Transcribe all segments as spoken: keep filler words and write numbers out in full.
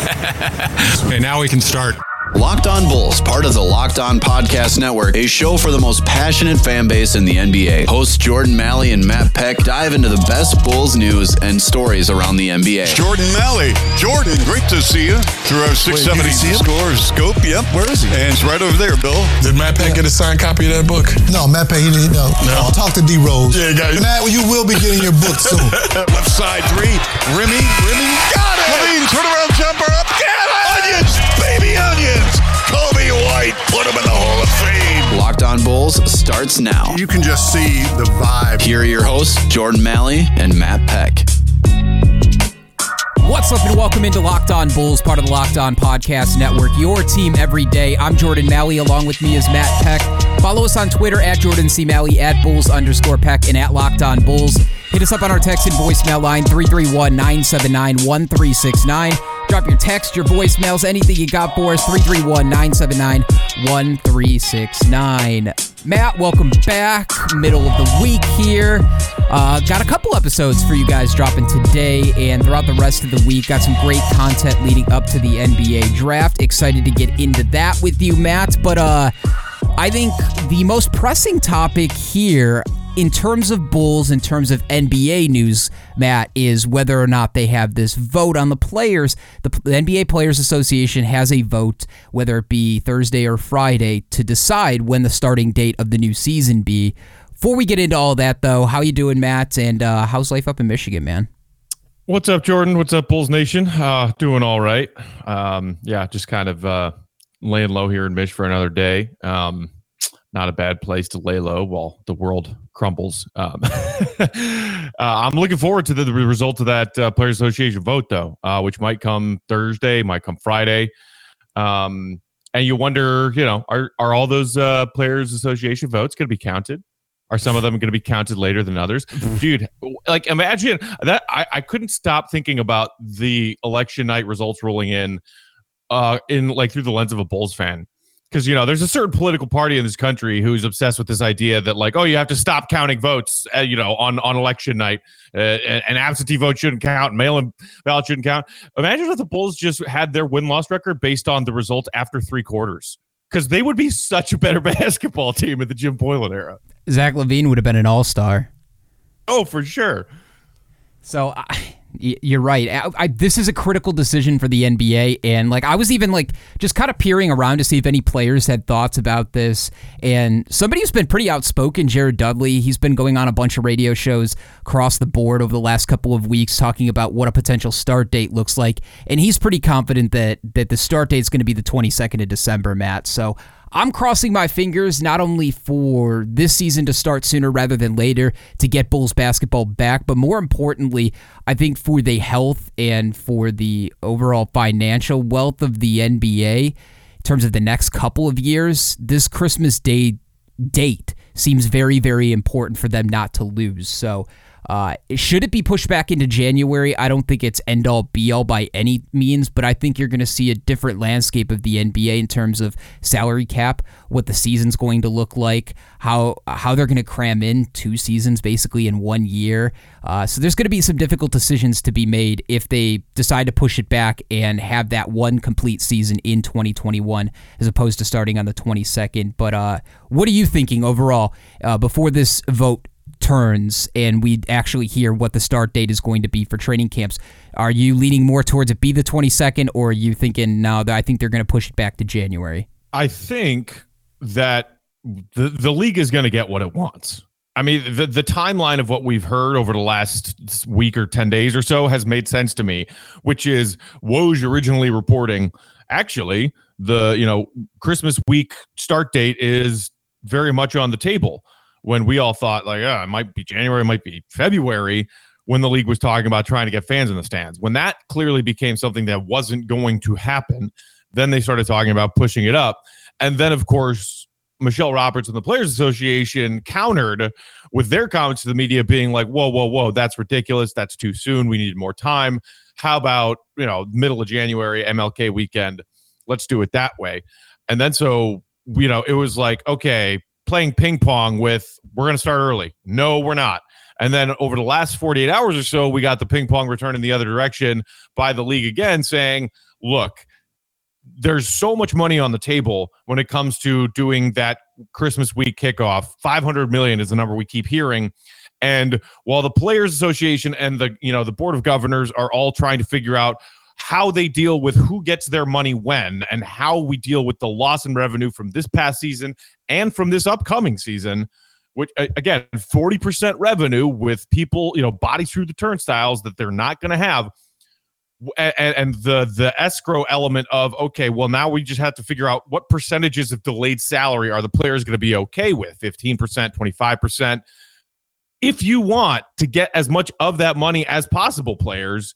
Okay, now we can start. Locked On Bulls, part of the Locked On Podcast Network, a show for the most passionate fan base in the N B A. Hosts Jordan Malley and Matt Peck dive into the best Bulls news and stories around the N B A. Jordan Malley. Jordan, great to see you through our six seventy scores scope. Yep. Where is he? And it's right over there, Bill. Did Matt Peck get a signed copy of that book? No, Matt Peck, he didn't know. No. I'll talk to D Rose. Yeah, guys. Matt, you will be getting your book soon. Left side three. Rimmy, Rimmy, got it! Levine, turnaround jumper up. Get it! Onions, baby onions! Kobe White, put him in the Hall of Fame. Locked On Bulls starts now. You can just see the vibe. Here are your hosts, Jordan Malley and Matt Peck. What's up and welcome into Locked On Bulls, part of the Locked On Podcast Network, your team every day. I'm Jordan Malley, along with me is Matt Peck. Follow us on Twitter at Jordan C. Malley, at Bulls underscore Peck, and at Locked On Bulls. Hit us up on our text and voicemail line, three three one, nine seven nine, one three six nine. Drop your text, your voicemails, anything you got for us, three three one, nine seven nine, one three six nine. Matt, welcome back. Middle of the week here. Uh, got a couple episodes for you guys dropping today and throughout the rest of the week. Got some great content leading up to the N B A draft. Excited to get into that with you, Matt. But uh, I think the most pressing topic here in terms of Bulls, in terms of N B A news, Matt, is whether or not they have this vote on the players. The, the N B A Players Association has a vote, whether it be Thursday or Friday, to decide when the starting date of the new season be. Before we get into all that, though, how you doing, Matt? And uh, how's life up in Michigan, man? What's up, Jordan? What's up, Bulls Nation? Uh, doing all right. Um, yeah, just kind of uh, laying low here in Mich for another day. Um, not a bad place to lay low while the world crumbles. Um, uh, I'm looking forward to the, the result of that uh, Players Association vote, though, uh, which might come Thursday, might come Friday. Um, and you wonder, you know, are are all those uh, Players Association votes going to be counted? Are some of them going to be counted later than others? Dude, like imagine that. I, I couldn't stop thinking about the election night results rolling in, uh, in like through the lens of a Bulls fan. Because, you know, there's a certain political party in this country who's obsessed with this idea that, like, oh, you have to stop counting votes, uh, you know, on, on election night. Uh, and, and absentee vote shouldn't count. Mail-in ballot shouldn't count. Imagine if the Bulls just had their win-loss record based on the results after three quarters. Because they would be such a better basketball team in the Jim Boylan era. Zach LaVine would have been an all-star. Oh, for sure. So I, you're right. I, I, this is a critical decision for the N B A, and like I was even like just kind of peering around to see if any players had thoughts about this. And somebody who's been pretty outspoken, Jared Dudley, he's been going on a bunch of radio shows across the board over the last couple of weeks talking about what a potential start date looks like, and he's pretty confident that that the start date is going to be the twenty-second of December, Matt. So I'm crossing my fingers not only for this season to start sooner rather than later to get Bulls basketball back, but more importantly, I think for the health and for the overall financial wealth of the N B A in terms of the next couple of years, this Christmas Day date seems very, very important for them not to lose. So Uh, should it be pushed back into January? I don't think it's end-all, be-all by any means, but I think you're going to see a different landscape of the N B A in terms of salary cap, what the season's going to look like, how how they're going to cram in two seasons basically in one year. Uh, so there's going to be some difficult decisions to be made if they decide to push it back and have that one complete season in twenty twenty-one as opposed to starting on the twenty-second. But uh, what are you thinking overall uh, before this vote turns and we actually hear what the start date is going to be for training camps? Are you leaning more towards it be the twenty-second, or are you thinking, no, I think they're going to push it back to January? I think that the the league is going to get what it wants. I mean, the, the timeline of what we've heard over the last week or ten days or so has made sense to me, which is Woj originally reporting, actually, the, you know, Christmas week start date is very much on the table. When we all thought, like, oh, it might be January, it might be February, when the league was talking about trying to get fans in the stands. When that clearly became something that wasn't going to happen, then they started talking about pushing it up. And then, of course, Michelle Roberts and the Players Association countered with their comments to the media being like, whoa, whoa, whoa, that's ridiculous. That's too soon. We need more time. How about, you know, middle of January, M L K weekend? Let's do it that way. And then so, you know, it was like, okay, playing ping pong with, we're going to start early. No, we're not. And then over the last forty-eight hours or so, we got the ping pong return in the other direction by the league again saying, look, there's so much money on the table when it comes to doing that Christmas week kickoff. five hundred million is the number we keep hearing. And while the Players Association and the, you know, the Board of Governors are all trying to figure out how they deal with who gets their money when and how we deal with the loss in revenue from this past season and from this upcoming season, which again, forty percent revenue with people, you know, bodies through the turnstiles that they're not going to have. And, and the the escrow element of, okay, well, now we just have to figure out what percentages of delayed salary are the players going to be okay with, fifteen percent, twenty-five percent. If you want to get as much of that money as possible, players,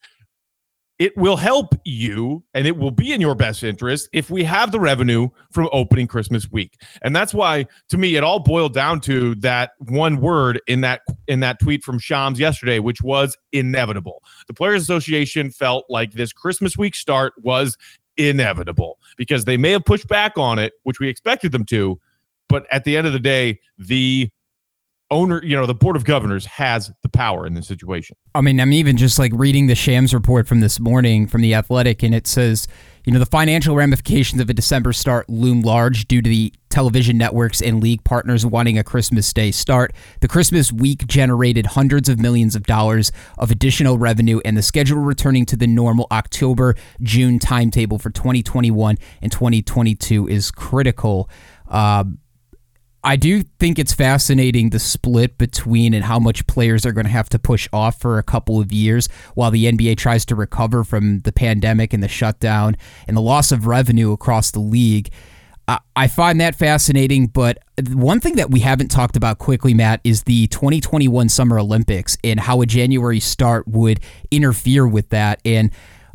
it will help you and it will be in your best interest if we have the revenue from opening Christmas week. And that's why, to me, it all boiled down to that one word in that in that tweet from Shams yesterday, which was inevitable. The Players Association felt like this Christmas week start was inevitable because they may have pushed back on it, which we expected them to. But at the end of the day, the owner, you know, the Board of Governors has the power in this situation. I mean, I'm even just like reading the Shams report from this morning from The Athletic, and it says, you know, the financial ramifications of a December start loom large due to the television networks and league partners wanting a Christmas Day start. The Christmas week generated hundreds of millions of dollars of additional revenue, and the schedule returning to the normal October-June timetable for twenty twenty-one and twenty twenty-two is critical. Um, I do think it's fascinating the split between and how much players are going to have to push off for a couple of years while the N B A tries to recover from the pandemic and the shutdown and the loss of revenue across the league. I find that fascinating, but one thing that we haven't talked about quickly, Matt, is the twenty twenty-one Summer Olympics and how a January start would interfere with that. And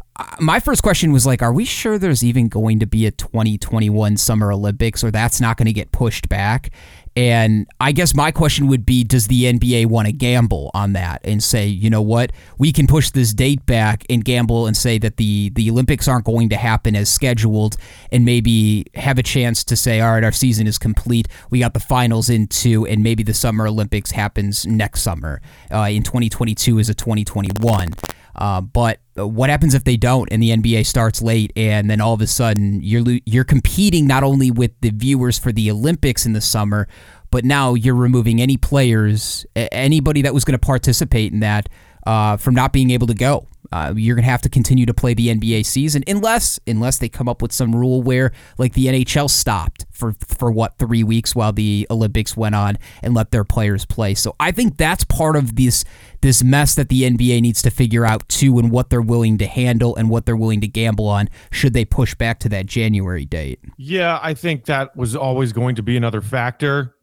my first question was like, are we sure there's even going to be a twenty twenty-one Summer Olympics, or that's not going to get pushed back? And I guess my question would be, does the N B A want to gamble on that and say, you know what, we can push this date back and gamble and say that the, the Olympics aren't going to happen as scheduled, and maybe have a chance to say, all right, our season is complete. We got the finals in two, and maybe the Summer Olympics happens next summer uh, in twenty twenty-two as a twenty twenty-one. Uh, but what happens if they don't and the N B A starts late, and then all of a sudden you're you're competing not only with the viewers for the Olympics in the summer, but now you're removing any players, anybody that was going to participate in that, uh, from not being able to go. Uh, you're going to have to continue to play the N B A season unless unless they come up with some rule where, like, the N H L stopped for, for what, three weeks while the Olympics went on and let their players play. So I think that's part of this this mess that the N B A needs to figure out, too, and what they're willing to handle and what they're willing to gamble on should they push back to that January date. Yeah, I think that was always going to be another factor.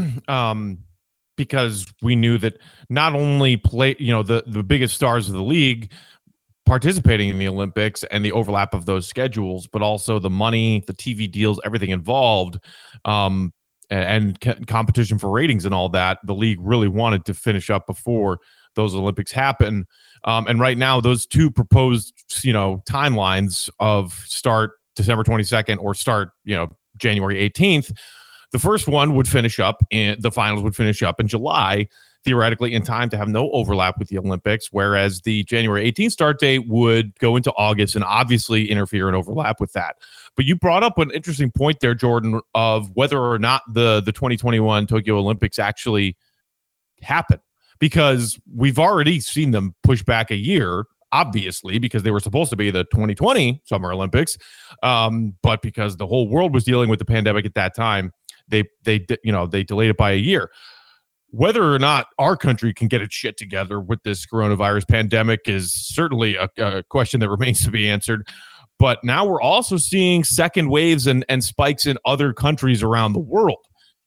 um, because we knew that not only play, you know, the, the biggest stars of the league participating in the Olympics and the overlap of those schedules, but also the money, the T V deals, everything involved, um, and, and c- competition for ratings and all that. The league really wanted to finish up before those Olympics happen. Um, and right now, those two proposed, you know, timelines of start December twenty-second or start, you know, January eighteenth. The first one would finish up in the finals would finish up in July, theoretically in time to have no overlap with the Olympics, whereas the January eighteenth start date would go into August and obviously interfere and overlap with that. But you brought up an interesting point there, Jordan, of whether or not the, the twenty twenty-one Tokyo Olympics actually happen, because we've already seen them push back a year, obviously, because they were supposed to be the twenty twenty Summer Olympics. Um, but because the whole world was dealing with the pandemic at that time, they, they, you know, they delayed it by a year. Whether or not our country can get its shit together with this coronavirus pandemic is certainly a, a question that remains to be answered. But now we're also seeing second waves and, and spikes in other countries around the world.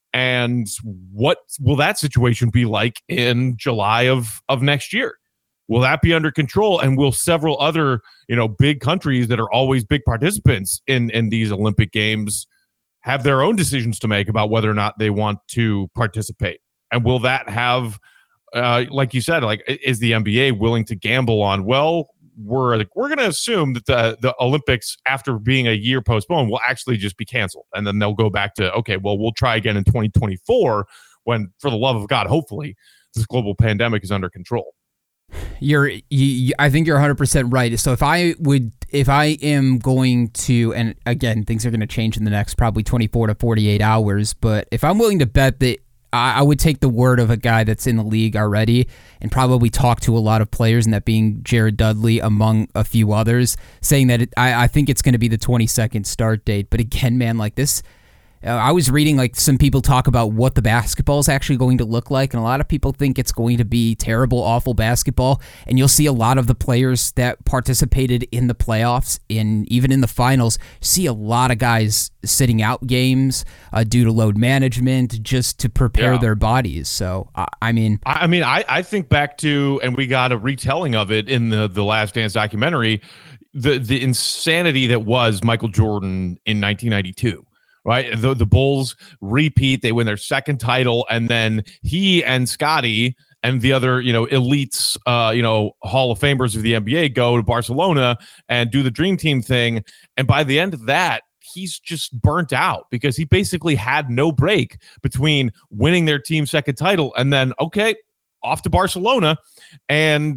And what will that situation be like in July of, of next year? Will that be under control? And will several other, you know, big countries that are always big participants in, in these Olympic Games have their own decisions to make about whether or not they want to participate? And will that have, uh, like you said, like, is the N B A willing to gamble on, well, we're like, we're going to assume that the, the Olympics, after being a year postponed, will actually just be canceled. And then they'll go back to, okay, well, we'll try again in twenty twenty-four when, for the love of God, hopefully this global pandemic is under control. You're, you, I think you're one hundred percent right. So if I would if I am going to, and again, things are going to change in the next probably twenty-four to forty-eight hours, but if I'm willing to bet that I, I would take the word of a guy that's in the league already and probably talk to a lot of players, and that being Jared Dudley among a few others, saying that it, I, I think it's going to be the twenty-second start date. But again, man, like this, Uh, I was reading like some people talk about what the basketball is actually going to look like, and a lot of people think it's going to be terrible, awful basketball. And you'll see a lot of the players that participated in the playoffs and even in the finals, see a lot of guys sitting out games uh, due to load management just to prepare Yeah. their bodies. So, I, I mean, I I mean, I, I think back to, and we got a retelling of it in the, the Last Dance documentary, the, the insanity that was Michael Jordan in nineteen ninety-two. Right, the the Bulls repeat. They win their second title, and then he and Scottie and the other, you know, elites, uh, you know, Hall of Famers of the N B A go to Barcelona and do the Dream Team thing. And by the end of that, he's just burnt out because he basically had no break between winning their team's second title and then okay, off to Barcelona. And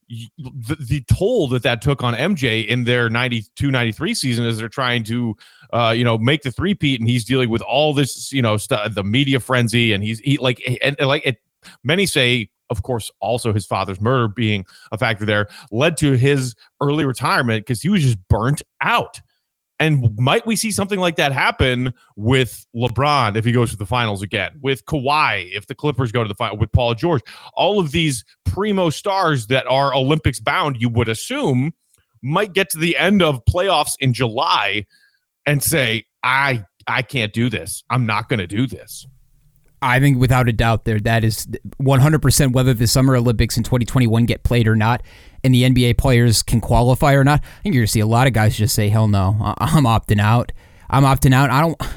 the, the toll that that took on M J in their ninety-two ninety-three season as they're trying to, uh, you know, make the three-peat, and he's dealing with all this, you know, st- the media frenzy, and he's he like, and, and like it, many say, of course, also his father's murder being a factor there led to his early retirement because he was just burnt out. And might we see something like that happen with LeBron if he goes to the finals again, with Kawhi if the Clippers go to the final, with Paul George, all of these primo stars that are Olympics bound, you would assume, might get to the end of playoffs in July and say, I I can't do this. I'm not going to do this. I think without a doubt there, that is one hundred percent whether the Summer Olympics in twenty twenty-one get played or not, and the N B A players can qualify or not. I think you're going to see a lot of guys just say, hell no, I'm opting out. I'm opting out. I don't...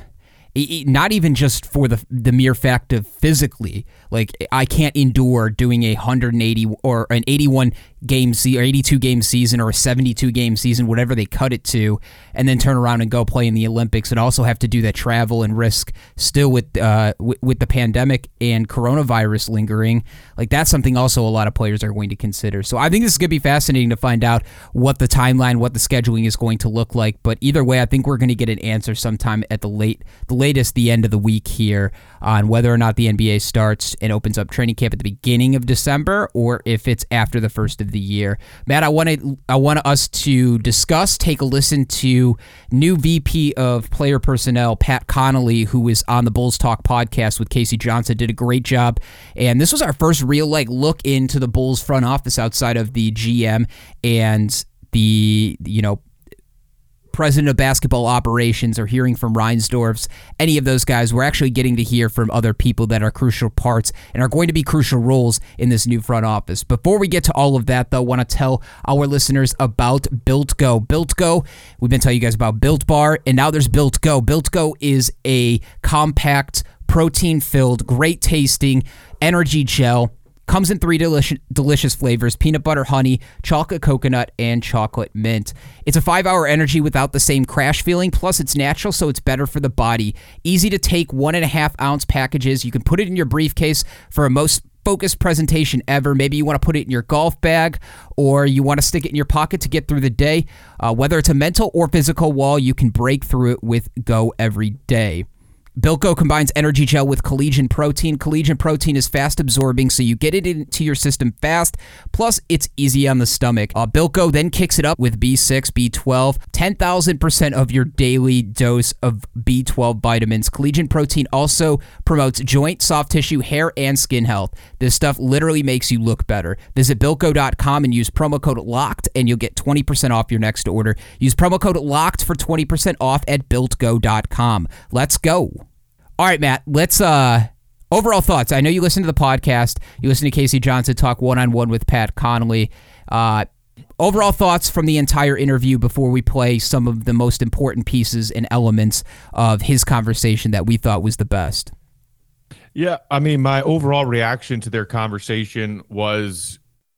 Not even just for the the mere fact of physically, like I can't endure doing a one hundred eighty or an eighty-one game se- or eighty-two game season or a seventy-two game season, whatever they cut it to, and then turn around and go play in the Olympics and also have to do that travel and risk still with uh w- with the pandemic and coronavirus lingering. Like that's something also a lot of players are going to consider. So I think this is going to be fascinating to find out what the timeline, what the scheduling is going to look like. But either way, I think we're going to get an answer sometime at the late the latest the end of the week here on whether or not the N B A starts and opens up training camp at the beginning of December or if it's after the first of the year. Matt, I wanted I want us to discuss, take a listen to new V P of player personnel, Pat Connolly, who was on the Bulls Talk podcast with Casey Johnson, did a great job. And this was our first real like look into the Bulls front office outside of the G M and the, you know, president of basketball operations or hearing from Reinsdorf's, any of those guys. We're actually getting to hear from other people that are crucial parts and are going to be crucial roles in this new front office. Before we get to all of that, though, I want to tell our listeners about Built Go. Built Go, we've been telling you guys about Built Bar, and now there's Built Go. Built Go is a compact, protein-filled, great-tasting energy gel. Comes in three delicious, delicious flavors: peanut butter honey, chocolate coconut, and chocolate mint. It's a five-hour energy without the same crash feeling, plus it's natural, so it's better for the body. Easy to take one and a half ounce packages. You can put it in your briefcase for a most focused presentation ever. Maybe you want to put it in your golf bag or you want to stick it in your pocket to get through the day. Uh, whether it's a mental or physical wall, you can break through it with Go every day. Built Go combines energy gel with collagen protein. Collagen protein is fast absorbing, so you get it into your system fast. Plus, it's easy on the stomach. Uh, Built Go then kicks it up with B six, B twelve, ten thousand percent of your daily dose of B twelve vitamins. Collagen protein also promotes joint, soft tissue, hair, and skin health. This stuff literally makes you look better. Visit built go dot com and use promo code LOCKED, and you'll get twenty percent off your next order. Use promo code LOCKED for twenty percent off at built go dot com. Let's go. All right, Matt, let's, uh, overall thoughts. I know you listen to the podcast. You listen to Casey Johnson talk one-on-one with Pat Connolly. Uh, overall thoughts from the entire interview before we play some of the most important pieces and elements of his conversation that we thought was the best. Yeah, I mean, my overall reaction to their conversation was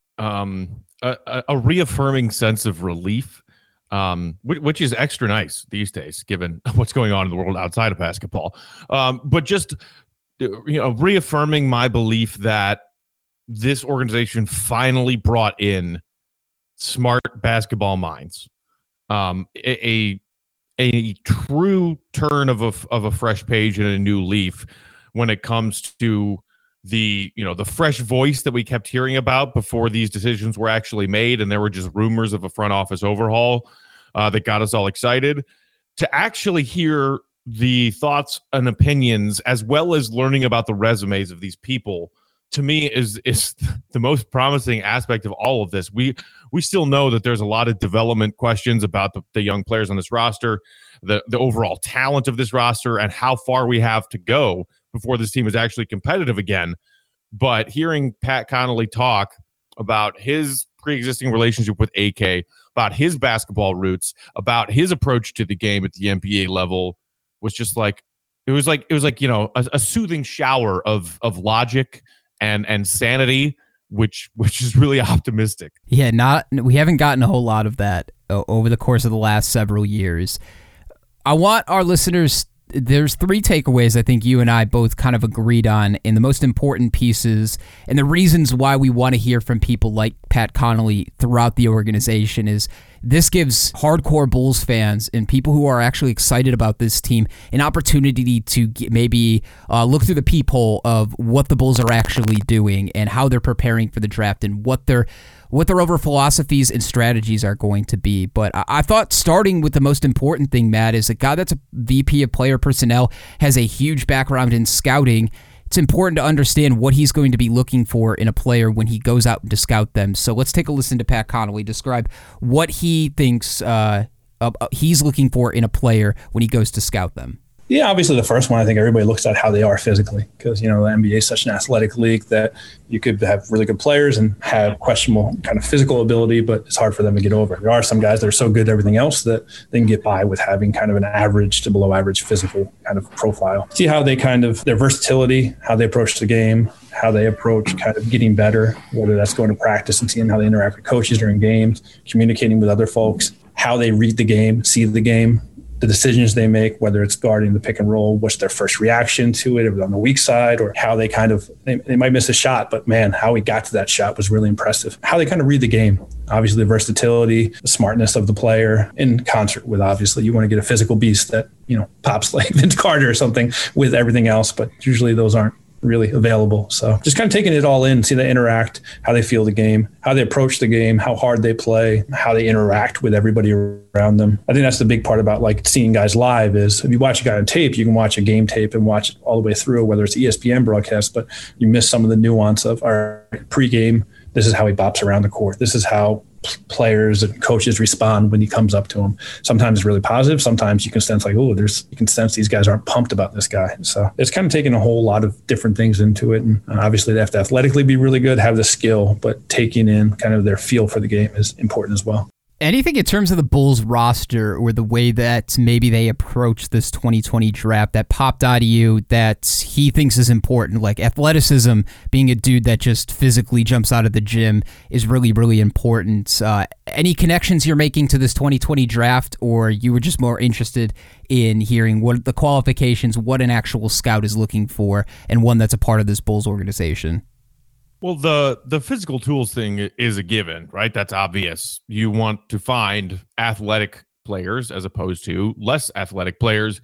um, a, a reaffirming sense of relief. Um, which is extra nice these days, given what's going on in the world outside of basketball. Um, but just, you know, reaffirming my belief that this organization finally brought in smart basketball minds. um, a, a a true turn of a of a fresh page and a new leaf when it comes to the you know the fresh voice that we kept hearing about before these decisions were actually made, and there were just rumors of a front office overhaul uh, that got us all excited, to actually hear the thoughts and opinions as well as learning about the resumes of these people, to me is is the most promising aspect of all of this. We we still know that there's a lot of development questions about the, the young players on this roster, the the overall talent of this roster, and how far we have to go before this team is actually competitive again. But hearing Pat Connolly talk about his pre-existing relationship with A K, about his basketball roots, about his approach to the game at the N B A level, was just like it was like it was like you know a, a soothing shower of of logic and and sanity, which which is really optimistic. Yeah, not we haven't gotten a whole lot of that uh, over the course of the last several years. I want our listeners. There's three takeaways I think you and I both kind of agreed on, and the most important pieces and the reasons why we want to hear from people like Pat Connolly throughout the organization is this gives hardcore Bulls fans and people who are actually excited about this team an opportunity to get, maybe uh, look through the peephole of what the Bulls are actually doing and how they're preparing for the draft and what their what their over philosophies and strategies are going to be. But I, I thought starting with the most important thing, Matt, is a guy that's a V P of player personnel, has a huge background in scouting. It's important to understand what he's going to be looking for in a player when he goes out to scout them. So let's take a listen to Pat Connolly describe what he thinks uh, uh, he's looking for in a player when he goes to scout them. Yeah, obviously the first one, I think everybody looks at how they are physically, because, you know, the N B A is such an athletic league that you could have really good players and have questionable kind of physical ability, but it's hard for them to get over. There are some guys that are so good at everything else that they can get by with having kind of an average to below average physical kind of profile. See how they kind of, their versatility, how they approach the game, how they approach kind of getting better, whether that's going to practice and seeing how they interact with coaches during games, communicating with other folks, how they read the game, see the game, the decisions they make, whether it's guarding the pick and roll, what's their first reaction to it, if it's on the weak side, or how they kind of, they, they might miss a shot, but man, how he got to that shot was really impressive. How they kind of read the game. Obviously, the versatility, the smartness of the player in concert with, obviously, you want to get a physical beast that, you know, pops like Vince Carter or something with everything else, but usually those aren't really available. So just kind of taking it all in, see they interact, how they feel the game, how they approach the game, how hard they play, how they interact with everybody around them. I think that's the big part about like seeing guys live is if you watch a guy on tape, you can watch a game tape and watch it all the way through, whether it's E S P N broadcast, but you miss some of the nuance of our pregame. This is how he bops around the court. This is how players and coaches respond when he comes up to them. Sometimes it's really positive. Sometimes you can sense like, oh, there's, you can sense these guys aren't pumped about this guy. So it's kind of taking a whole lot of different things into it. And obviously they have to athletically be really good, have the skill, but taking in kind of their feel for the game is important as well. Anything in terms of the Bulls roster or the way that maybe they approach this twenty twenty draft that popped out of you that he thinks is important, like athleticism, being a dude that just physically jumps out of the gym is really, really important. Uh, any connections you're making to this twenty twenty draft, or you were just more interested in hearing what the qualifications, what an actual scout is looking for, and one that's a part of this Bulls organization? Well, the the physical tools thing is a given, right? That's obvious. You want to find athletic players as opposed to less athletic players.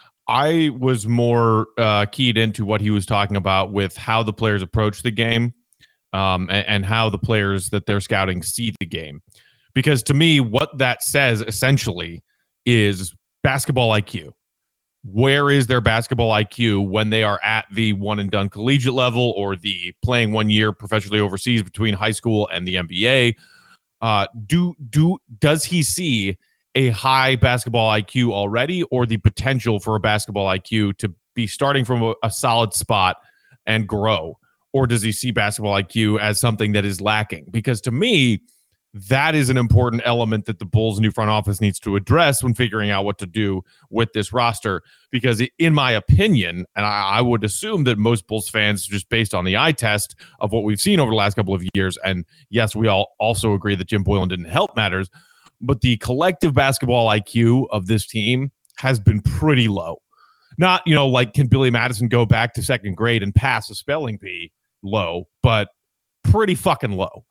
I was more uh, keyed into what he was talking about with how the players approach the game um, and, and how the players that they're scouting see the game. Because to me, what that says essentially is basketball I Q. Where is their basketball I Q when they are at the one and done collegiate level or the playing one year professionally overseas between high school and the N B A? Uh, do do does he see a high basketball I Q already, or the potential for a basketball I Q to be starting from a, a solid spot and grow? Or does he see basketball I Q as something that is lacking? Because to me, that is an important element that the Bulls' new front office needs to address when figuring out what to do with this roster. Because in my opinion, and I, I would assume that most Bulls fans, just based on the eye test of what we've seen over the last couple of years, and yes, we all also agree that Jim Boylen didn't help matters, but the collective basketball I Q of this team has been pretty low. Not, you know, like can Billy Madison go back to second grade and pass a spelling bee? Low, but pretty fucking low.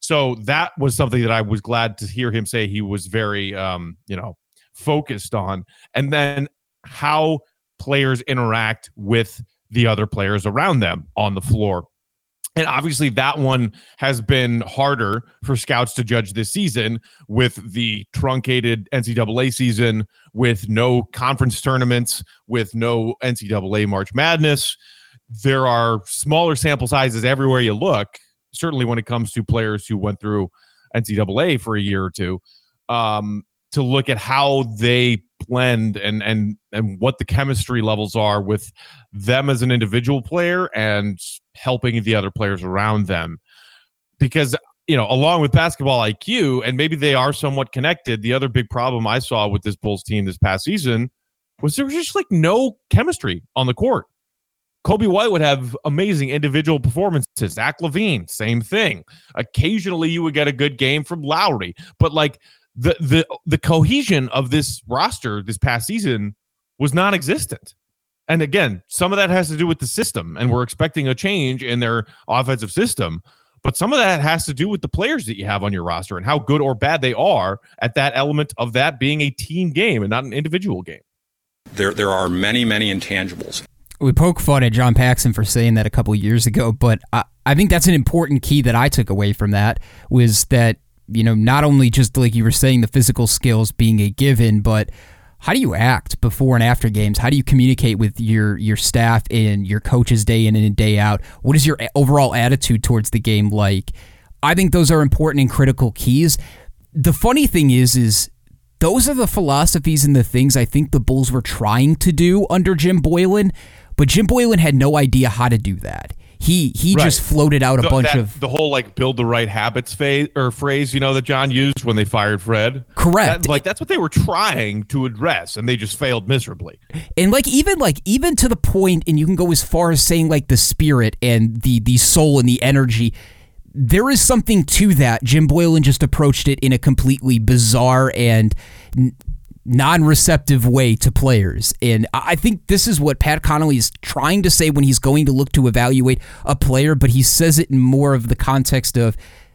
So that was something that I was glad to hear him say he was very, um, you know, focused on. And then how players interact with the other players around them on the floor. And obviously that one has been harder for scouts to judge this season with the truncated N C double A season, with no conference tournaments, with no N C double A March Madness. There are smaller sample sizes everywhere you look, certainly when it comes to players who went through N C double A for a year or two, um, to look at how they blend and and and what the chemistry levels are with them as an individual player and helping the other players around them. Because, you know, along with basketball I Q, and maybe they are somewhat connected, the other big problem I saw with this Bulls team this past season was there was just like no chemistry on the court. Kobe White would have amazing individual performances. Zach LaVine, same thing. Occasionally you would get a good game from Lowry, but like the the the cohesion of this roster this past season was non-existent. And again, some of that has to do with the system, and we're expecting a change in their offensive system. But some of that has to do with the players that you have on your roster and how good or bad they are at that element of that being a team game and not an individual game. There, there are many, many intangibles. We poke fun at John Paxson for saying that a couple of years ago, but I, I think that's an important key that I took away from that was that, you know, not only just like you were saying, the physical skills being a given, but how do you act before and after games? How do you communicate with your your staff and your coaches day in and day out? What is your overall attitude towards the game like? I think those are important and critical keys. The funny thing is, is those are the philosophies and the things I think the Bulls were trying to do under Jim Boylen, but Jim Boylen had no idea how to do that. He he right. just floated out a the, bunch that, of the whole like build the right habits phase or phrase, you know, that John used when they fired Fred. Correct. That, like that's what they were trying to address, and they just failed miserably. And like even like even to the point, and you can go as far as saying like the spirit and the the soul and the energy. There is something to that. Jim Boylen just approached it in a completely bizarre and n- non-receptive way to players. And I think this is what Pat Connolly is trying to say when he's going to look to evaluate a player, but he says it in more of the context of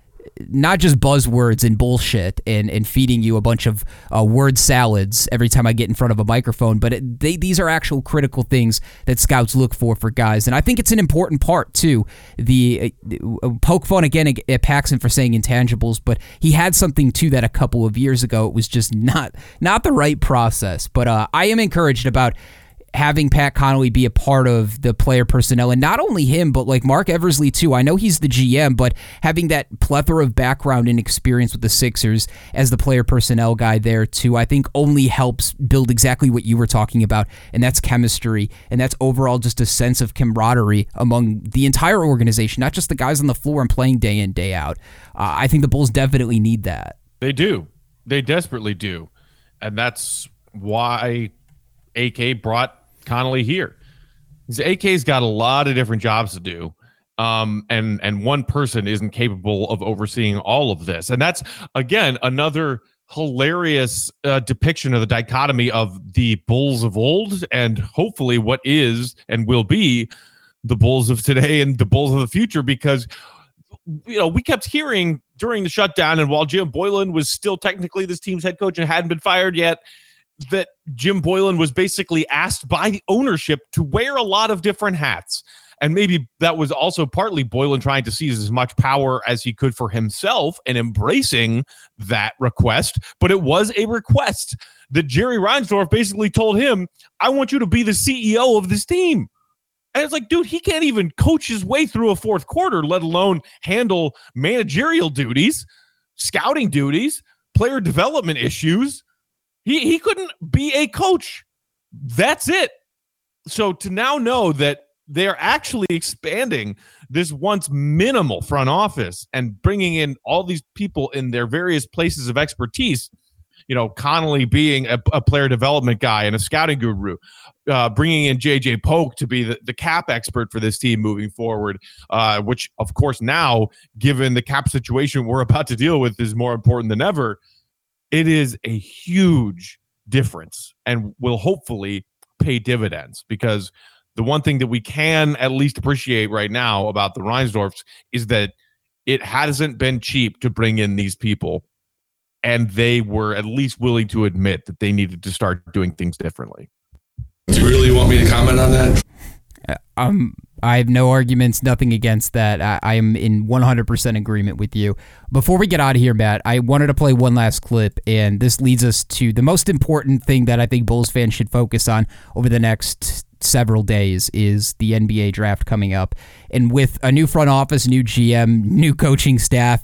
not just buzzwords and bullshit and, and feeding you a bunch of uh, word salads every time I get in front of a microphone, but it, they, these are actual critical things that scouts look for for guys. And I think it's an important part, too. The uh, poke fun again at Paxson for saying intangibles, but he had something to that a couple of years ago. It was just not, not the right process. But uh, I am encouraged about having Pat Connolly be a part of the player personnel, and not only him, but like Mark Eversley too. I know he's the G M, but having that plethora of background and experience with the Sixers as the player personnel guy there too, I think only helps build exactly what you were talking about, and that's chemistry, and that's overall just a sense of camaraderie among the entire organization, not just the guys on the floor and playing day in, day out. Uh, I think the Bulls definitely need that. They do. They desperately do. And that's why A K brought Connolly here. A K's got a lot of different jobs to do, um, and and one person isn't capable of overseeing all of this. And that's, again, another hilarious uh, depiction of the dichotomy of the Bulls of old and hopefully what is and will be the Bulls of today and the Bulls of the future, because you know we kept hearing during the shutdown, and while Jim Boylen was still technically this team's head coach and hadn't been fired yet, that Jim Boylen was basically asked by ownership to wear a lot of different hats. And maybe that was also partly Boylen trying to seize as much power as he could for himself and embracing that request. But it was a request that Jerry Reinsdorf basically told him, I want you to be the C E O of this team. And it's like, dude, he can't even coach his way through a fourth quarter, let alone handle managerial duties, scouting duties, player development issues. He he couldn't be a coach. That's it. So to now know that they're actually expanding this once minimal front office and bringing in all these people in their various places of expertise, you know, Connolly being a, a player development guy and a scouting guru, uh, bringing in J J Polk to be the, the cap expert for this team moving forward, uh, which, of course, now, given the cap situation we're about to deal with, is more important than ever. It is a huge difference and will hopefully pay dividends, because the one thing that we can at least appreciate right now about the Reinsdorfs is that it hasn't been cheap to bring in these people, and they were at least willing to admit that they needed to start doing things differently. Do you really want me to comment on that? Um, I have no arguments, nothing against that. I, I am in one hundred percent agreement with you. Before we get out of here, Matt, I wanted to play one last clip, and this leads us to the most important thing that I think Bulls fans should focus on over the next several days is the N B A draft coming up. And with a new front office, new G M, new coaching staff,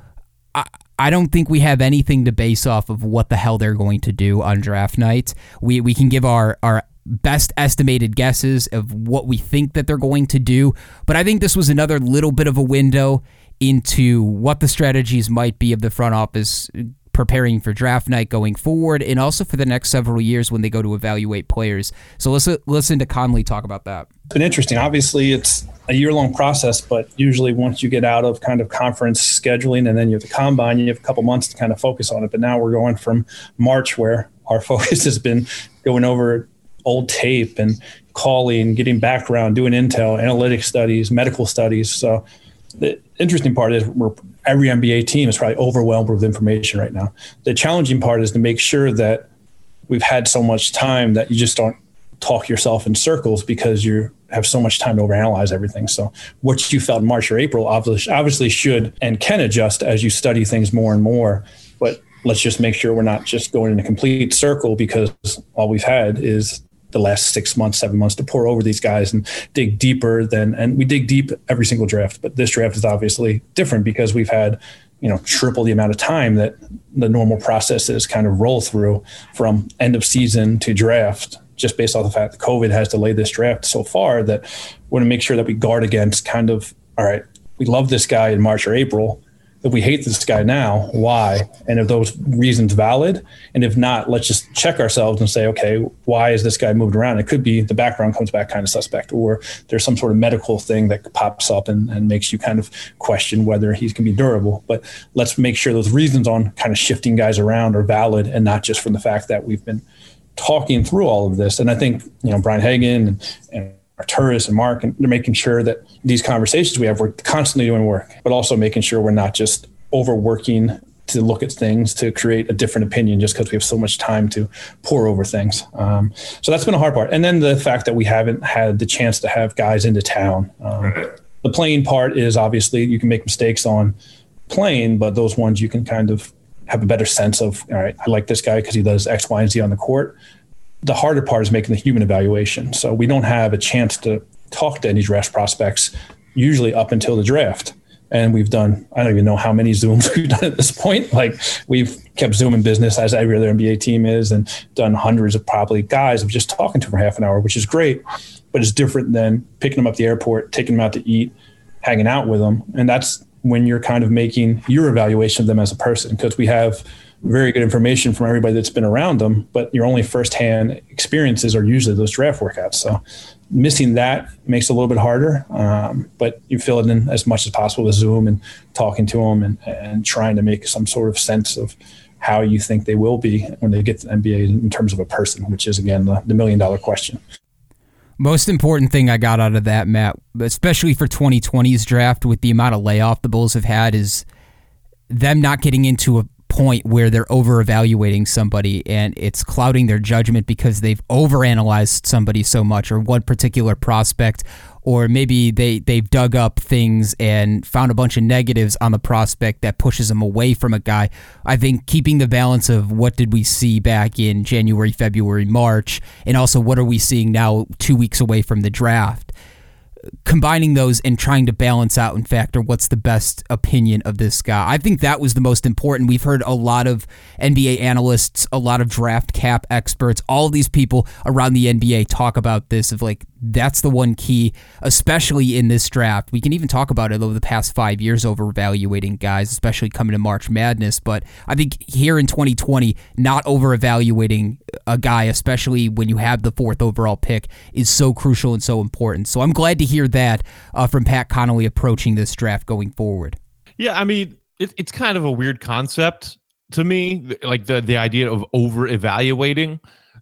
I, I don't think we have anything to base off of what the hell they're going to do on draft night. We we can give our our best estimated guesses of what we think that they're going to do. But I think this was another little bit of a window into what the strategies might be of the front office preparing for draft night going forward, and also for the next several years when they go to evaluate players. So let's listen to Conley talk about that. It's been interesting. Obviously, it's a year-long process, but usually once you get out of kind of conference scheduling and then you have the combine, you have a couple months to kind of focus on it. But now we're going from March, where our focus has been going over old tape and calling, getting background, doing intel, analytics studies, medical studies. So the interesting part is we're, every N B A team is probably overwhelmed with information right now. The challenging part is to make sure that we've had so much time that you just don't talk yourself in circles because you have so much time to overanalyze everything. So what you felt in March or April obviously, obviously should and can adjust as you study things more and more. But let's just make sure we're not just going in a complete circle, because all we've had is the last six months, seven months to pour over these guys and dig deeper than, and we dig deep every single draft, but this draft is obviously different because we've had, you know, triple the amount of time that the normal processes kind of roll through from end of season to draft, just based off the fact that COVID has delayed this draft so far, that we want to make sure that we guard against kind of, all right, we love this guy in March or April. If we hate this guy now, why? And if those reasons valid, and if not, let's just check ourselves and say, okay, why is this guy moved around? It could be the background comes back kind of suspect, or there's some sort of medical thing that pops up and, and makes you kind of question whether he's going to be durable. But let's make sure those reasons on kind of shifting guys around are valid, and not just from the fact that we've been talking through all of this. And I think, you know, Brian Hagan and, and Arturas and Mark, and they're making sure that these conversations we have, we're constantly doing work, but also making sure we're not just overworking to look at things to create a different opinion just because we have so much time to pour over things. Um, so that's been a hard part. And then the fact that we haven't had the chance to have guys into town. Um, the playing part is obviously you can make mistakes on playing, but those ones you can kind of have a better sense of, all right, I like this guy because he does X, Y, and Z on the court. The harder part is making the human evaluation. So we don't have a chance to talk to any draft prospects usually up until the draft. And we've done, I don't even know how many Zooms we've done at this point. Like, we've kept Zoom in business as every other N B A team is, and done hundreds of probably guys of just talking to them for half an hour, which is great, but it's different than picking them up at the airport, taking them out to eat, hanging out with them. And that's when you're kind of making your evaluation of them as a person, because we have very good information from everybody that's been around them, but your only firsthand experiences are usually those draft workouts. So missing that makes it a little bit harder, um, but you fill it in as much as possible with Zoom and talking to them and, and trying to make some sort of sense of how you think they will be when they get to the N B A in terms of a person, which is, again, the, the million dollar question. Most important thing I got out of that, Matt, especially for twenty twenty's draft with the amount of layoff the Bulls have had, is them not getting into a point where they're over evaluating somebody and it's clouding their judgment because they've overanalyzed somebody so much, or one particular prospect, or maybe they, they've dug up things and found a bunch of negatives on the prospect that pushes them away from a guy. I think keeping the balance of what did we see back in January, February, March, and also what are we seeing now two weeks away from the draft, combining those and trying to balance out and factor what's the best opinion of this guy. I think that was the most important. We've heard a lot of N B A analysts, a lot of draft cap experts, all of these people around the N B A talk about this, of like, that's the one key, especially in this draft. We can even talk about it over the past five years over evaluating guys, especially coming to March Madness. But I think here in twenty twenty, not over evaluating a guy, especially when you have the fourth overall pick, is so crucial and so important. So I'm glad to hear that uh, from Pat Connolly approaching this draft going forward. Yeah, I mean, it, it's kind of a weird concept to me, like the, the idea of over evaluating.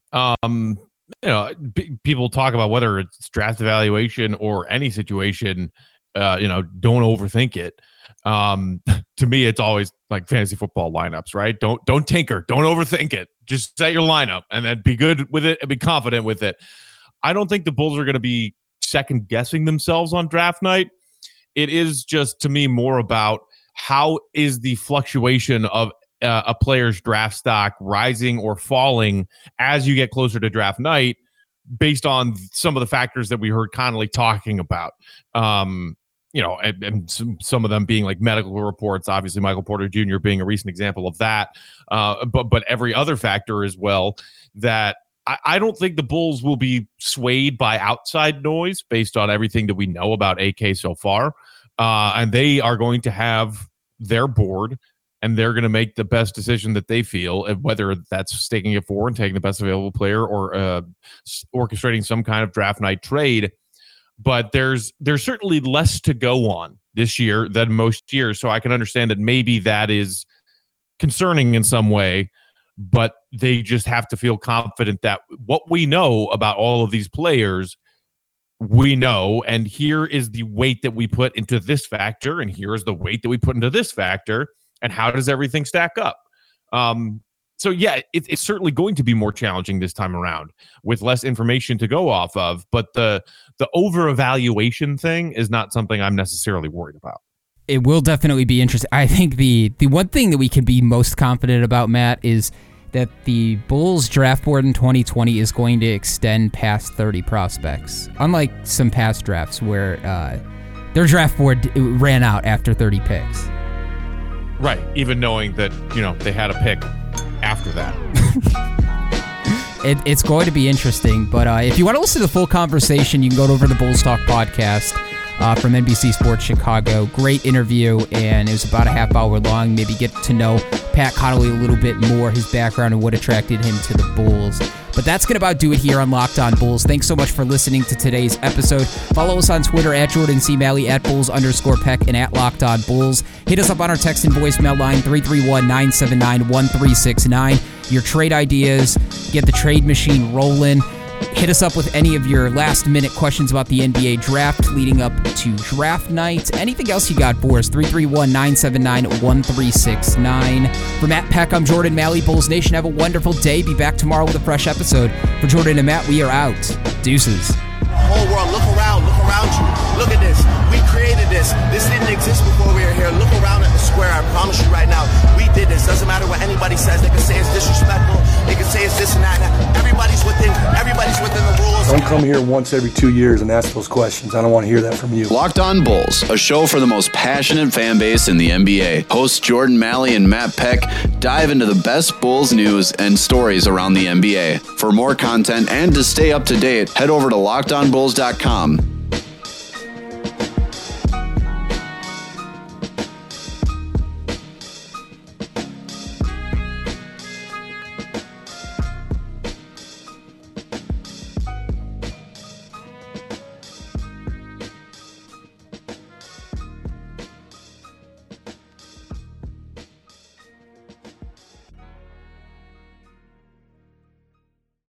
Um, you know, p- people talk about whether it's draft evaluation or any situation, uh, you know, don't overthink it. Um, to me, it's always like fantasy football lineups, right? Don't don't tinker, don't overthink it. Just set your lineup and then be good with it and be confident with it. I don't think the Bulls are going to be second guessing themselves on draft night. It is just, to me, more about how is the fluctuation of uh, a player's draft stock rising or falling as you get closer to draft night, based on some of the factors that we heard Connolly talking about. Um, you know, and, and some, some of them being like medical reports, obviously Michael Porter Junior being a recent example of that. Uh, but, but every other factor as well, that I, I don't think the Bulls will be swayed by outside noise based on everything that we know about A K so far. Uh, and they are going to have their board, and they're going to make the best decision that they feel, whether that's staking it forward and taking the best available player, or uh, orchestrating some kind of draft night trade. But there's there's certainly less to go on this year than most years, so I can understand that maybe that is concerning in some way, but they just have to feel confident that what we know about all of these players, we know, and here is the weight that we put into this factor, and here is the weight that we put into this factor, and how does everything stack up? Um, so yeah, it, it's certainly going to be more challenging this time around with less information to go off of, but the the over-evaluation thing is not something I'm necessarily worried about. It will definitely be interesting. I think the the one thing that we can be most confident about, Matt, is that the Bulls draft board in twenty twenty is going to extend past thirty prospects, unlike some past drafts where uh, their draft board ran out after thirty picks. Right, even knowing that, you know, they had a pick after that. it, it's going to be interesting, but uh, if you want to listen to the full conversation, you can go over to the Bulls Talk podcast uh, from N B C Sports Chicago. Great interview, and it was about a half hour long. Maybe get to know Pat Connolly a little bit more, his background, and what attracted him to the Bulls. But that's going to about do it here on Locked On Bulls. Thanks so much for listening to today's episode. Follow us on Twitter at Jordan C. Malley, at Bulls underscore Peck, and at Locked On Bulls. Hit us up on our text and voicemail line, three three one, nine seven nine, one three six nine. Your trade ideas, get the trade machine rolling. Hit us up with any of your last-minute questions about the N B A draft leading up to draft night. Anything else you got for us, three three one, nine seven nine, one three six nine. For Matt Peck, I'm Jordan Malley. Bulls Nation, have a wonderful day. Be back tomorrow with a fresh episode. For Jordan and Matt, we are out. Deuces. Whole world, look around, look around you. Look at this. We created this. This didn't exist before we were here. Look around at the square. I promise you right now, we did this. Doesn't matter what anybody says. They can say it's disrespectful. They can say it's this and that. Everybody's within. Everybody's within the rules. Don't come here once every two years and ask those questions. I don't want to hear that from you. Locked On Bulls, a show for the most passionate fan base in the N B A. Hosts Jordan Malley and Matt Peck dive into the best Bulls news and stories around the N B A. For more content and to stay up to date, head over to locked on bulls dot com.